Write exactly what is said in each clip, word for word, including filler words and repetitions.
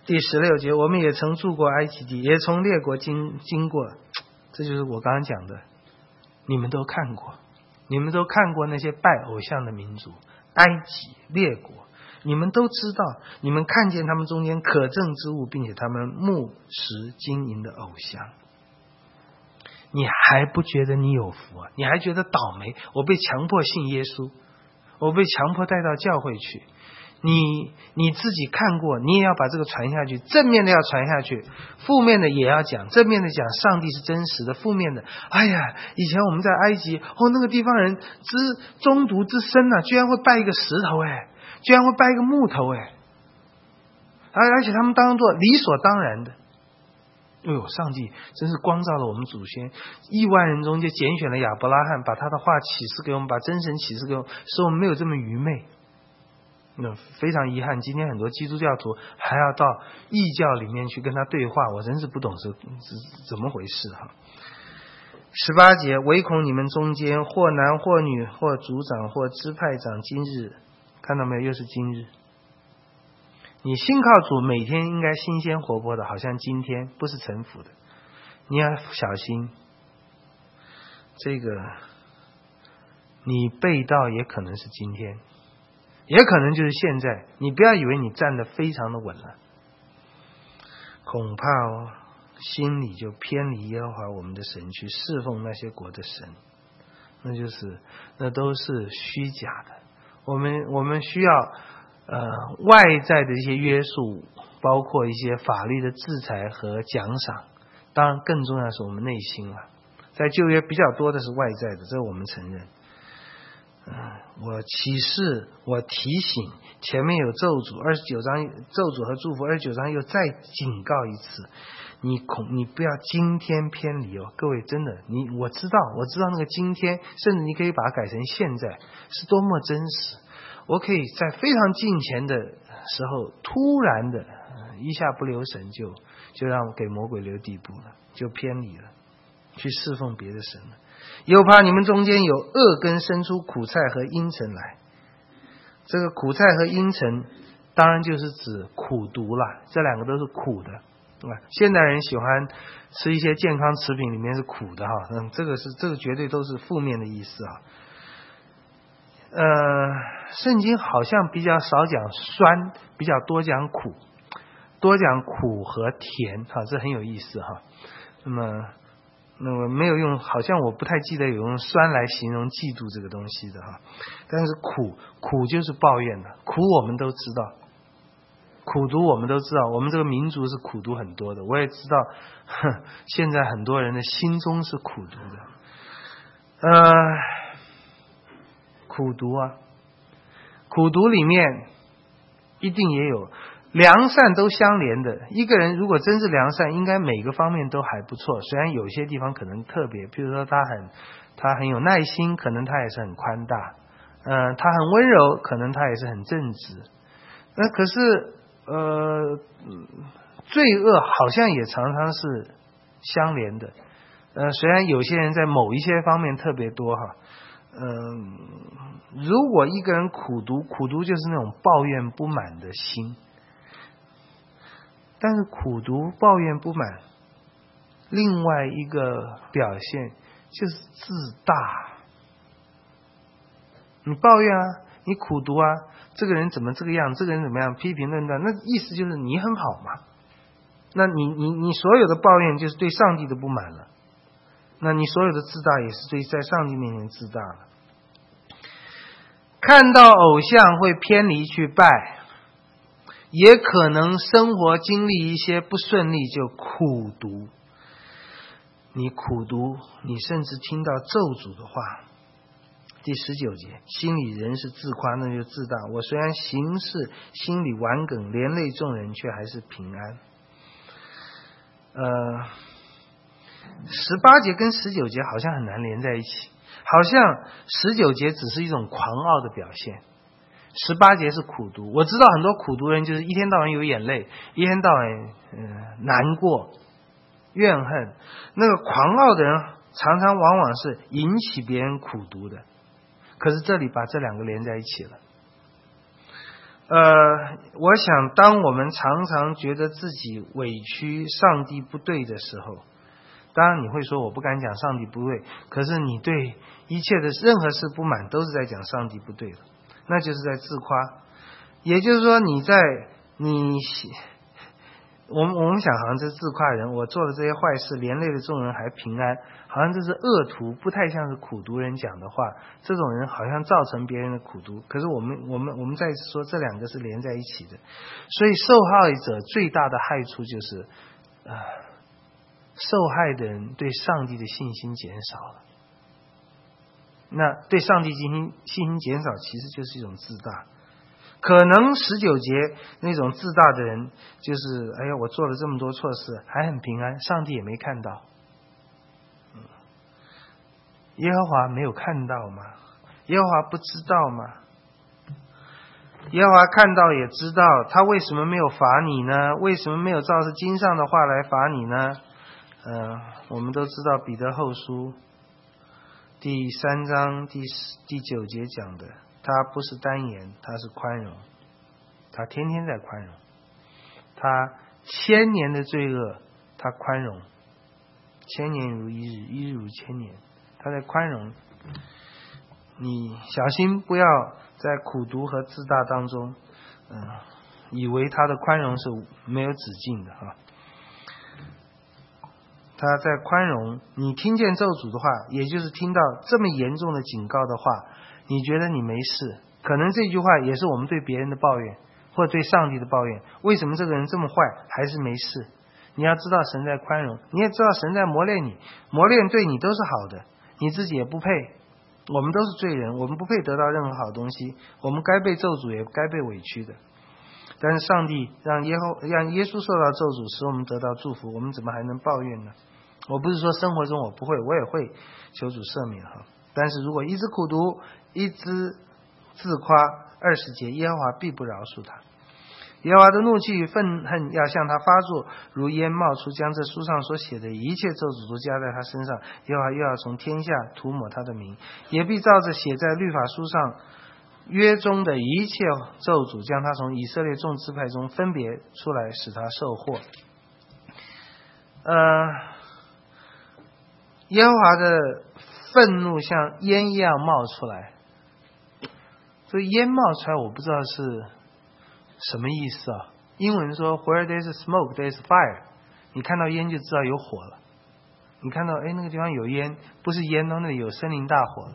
第十六节，我们也曾住过埃及地，也从列国经经过，这就是我刚刚讲的，你们都看过，你们都看过那些拜偶像的民族，埃及列国，你们都知道，你们看见他们中间可憎之物，并且他们牧食金银的偶像，你还不觉得你有福啊？你还觉得倒霉？我被强迫信耶稣，我被强迫带到教会去。你你自己看过，你也要把这个传下去，正面的要传下去，负面的也要讲。正面的讲上帝是真实的，负面的，哎呀，以前我们在埃及，哦，那个地方人之中毒之深啊，居然会拜一个石头，哎，居然会拜一个木头，哎，而且他们当作理所当然的。哎呦，上帝真是光照了我们祖先，亿万人中就拣选了亚伯拉罕，把他的话启示给我们，把真神启示给我们，使我们没有这么愚昧。那非常遗憾，今天很多基督教徒还要到异教里面去跟他对话，我真是不懂是怎么回事哈。十八节，唯恐你们中间或男或女或族长或支派长，今日看到没有，又是今日。你信靠主，每天应该新鲜活泼的，好像今天，不是臣服的。你要小心，这个你背道也可能是今天，也可能就是现在。你不要以为你站得非常的稳了，恐怕哦，心里就偏离耶和华我们的神，去侍奉那些国的神，那就是那都是虚假的。我们我们需要呃外在的一些约束，包括一些法律的制裁和奖赏，当然更重要的是我们内心了。在旧约比较多的是外在的，这我们承认。嗯，我启示，我提醒，前面有咒诅，二十九章咒诅和祝福，二十九章又再警告一次，你恐你不要今天偏离哦，各位真的，你我知道，我知道那个今天，甚至你可以把它改成现在，是多么真实。我可以在非常近前的时候，突然的一下不留神就就让给魔鬼留地步了，就偏离了，去侍奉别的神了。又怕你们中间有恶根生出苦菜和阴沉来。这个苦菜和阴沉当然就是指苦毒了，这两个都是苦的，对吧？现代人喜欢吃一些健康食品里面是苦的哈，嗯，这个是这个绝对都是负面的意思啊。呃，圣经好像比较少讲酸，比较多讲苦，多讲苦和甜，哈，这很有意思哈。那么那么没有用，好像我不太记得有用酸来形容嫉妒这个东西的哈。但是苦苦就是抱怨的，苦我们都知道，苦毒我们都知道，我们这个民族是苦毒很多的。我也知道，哼，现在很多人的心中是苦毒的。呃，苦毒啊，苦毒里面一定也有良善，都相连的。一个人如果真是良善，应该每个方面都还不错，虽然有些地方可能特别，比如说他很他很有耐心，可能他也是很宽大，嗯、呃，他很温柔，可能他也是很正直。那可是呃，罪恶好像也常常是相连的。呃，虽然有些人在某一些方面特别多哈，嗯、呃，如果一个人苦毒，苦毒就是那种抱怨不满的心。但是苦毒抱怨不满，另外一个表现就是自大。你抱怨啊，你苦毒啊，这个人怎么这个样，这个人怎么样，批评论断，那意思就是你很好嘛。那你你你所有的抱怨就是对上帝的不满了，那你所有的自大也是对在上帝面前自大了。看到偶像会偏离去拜，也可能生活经历一些不顺利就苦毒。你苦毒，你甚至听到咒诅的话。第十九节，心里仍是自夸，那就自大。我虽然行事心里顽梗，连累众人，却还是平安。呃，十八节跟十九节好像很难连在一起，好像十九节只是一种狂傲的表现，十八节是苦毒。我知道很多苦毒人就是一天到晚有眼泪，一天到晚、呃、难过怨恨。那个狂傲的人常常往往是引起别人苦毒的，可是这里把这两个连在一起了。 呃，我想当我们常常觉得自己委屈上帝不对的时候，当然你会说我不敢讲上帝不对，可是你对一切的任何事不满都是在讲上帝不对了，那就是在自夸。也就是说你在你我们我们想好像这是自夸人，我做了这些坏事连累了众人还平安，好像这是恶徒，不太像是苦毒人讲的话，这种人好像造成别人的苦毒。可是我们我们我们再次说这两个是连在一起的，所以受害者最大的害处就是呃，受害的人对上帝的信心减少了。那对上帝信心信心减少其实就是一种自大。可能十九节那种自大的人就是哎呀我做了这么多错事还很平安，上帝也没看到。耶和华没有看到吗？耶和华不知道吗？耶和华看到也知道，他为什么没有罚你呢？为什么没有照着经上的话来罚你呢？呃，我们都知道彼得后书第三章第第九节讲的，他不是单言，他是宽容，他天天在宽容，他千年的罪恶他宽容，千年如一日，一日如千年，他在宽容。你小心不要在苦毒和自大当中嗯、呃，以为他的宽容是没有止境的哈。他在宽容，你听见咒诅的话，也就是听到这么严重的警告的话，你觉得你没事，可能这句话也是我们对别人的抱怨，或者对上帝的抱怨，为什么这个人这么坏还是没事？你要知道神在宽容，你也知道神在磨练你，磨练对你都是好的，你自己也不配，我们都是罪人，我们不配得到任何好东西，我们该被咒诅也该被委屈的。但是上帝让耶和让耶稣受到咒诅，使我们得到祝福，我们怎么还能抱怨呢？我不是说生活中我不会，我也会求主赦免哈。但是如果一直苦毒，一直自夸，二十节耶和华必不饶恕他。耶和华的怒气与愤恨要向他发作，如烟冒出，将这书上所写的一切咒诅都加在他身上。耶和华又要从天下涂抹他的名，也必照着写在律法书上约中的一切咒诅，将他从以色列众支派中分别出来，使他受祸。呃，耶和华的愤怒像烟一样冒出来，这烟冒出来我不知道是什么意思啊？英文说 Where there is smoke, there is fire。你看到烟就知道有火了。你看到哎那个地方有烟，不是烟哦，那里有森林大火了。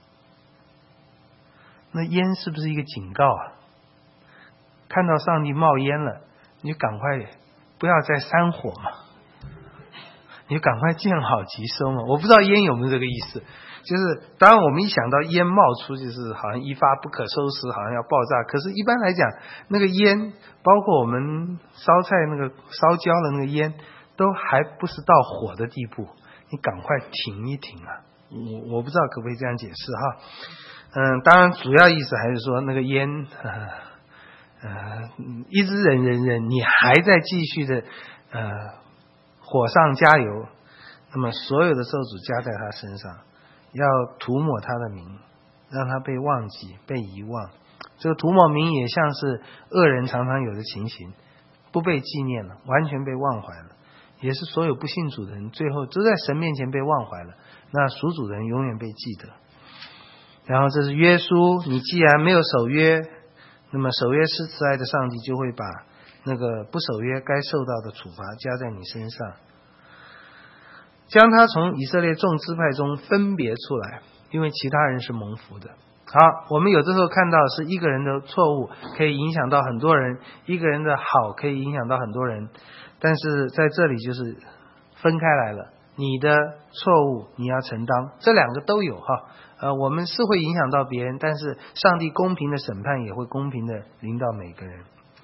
那烟是不是一个警告啊？看到上帝冒烟了，你就赶快不要再煽火嘛，你就赶快见好即收嘛。我不知道烟有没有这个意思。就是当然我们一想到烟冒出就是好像一发不可收拾，好像要爆炸，可是一般来讲那个烟包括我们烧菜那个烧焦的那个烟都还不是到火的地步，你赶快停一停啊。我我不知道可不可以这样解释哈。嗯，当然主要意思还是说那个烟呃呃一直忍忍忍，你还在继续的呃火上加油，那么所有的咒诅加在他身上，要涂抹他的名，让他被忘记被遗忘。这个涂抹名也像是恶人常常有的情形，不被纪念了，完全被忘怀了，也是所有不信主的人最后都在神面前被忘怀了，那属主的人永远被记得。然后这是约书，你既然没有守约，那么守约施慈爱的上帝就会把那个不守约该受到的处罚加在你身上，将他从以色列众支派中分别出来，因为其他人是蒙福的。好，我们有的时候看到是一个人的错误可以影响到很多人，一个人的好可以影响到很多人，但是在这里就是分开来了，你的错误你要承担，这两个都有哈。呃，我们是会影响到别人，但是上帝公平的审判也会公平的临到每个人。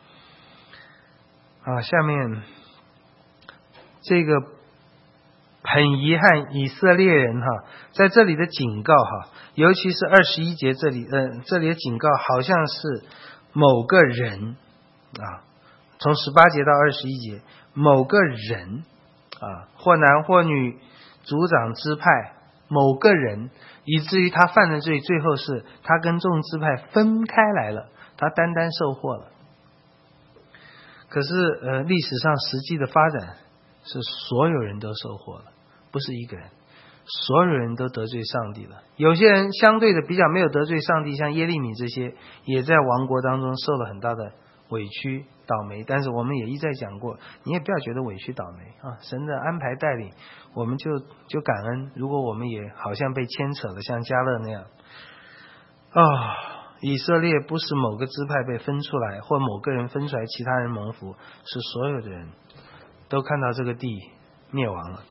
啊，下面这个很遗憾以色列人哈，在这里的警告哈，尤其是二十一节这里，呃，这里的警告好像是某个人啊，从十八节到二十一节，某个人啊，或男或女，族长支派，某个人，以至于他犯的罪，最后是他跟众支派分开来了， 他单单受祸了。可是呃，历史上实际的发展是所有人都受祸了，不是一个人，所有人都得罪上帝了。有些人相对的比较没有得罪上帝，像耶利米这些，也在亡国当中受了很大的委屈倒霉。但是我们也一再讲过，你也不要觉得委屈倒霉啊，神的安排带领，我们就就感恩。如果我们也好像被牵扯了，像迦勒那样啊、哦，以色列不是某个支派被分出来，或某个人分出来，其他人蒙福，是所有的人都看到这个地灭亡了。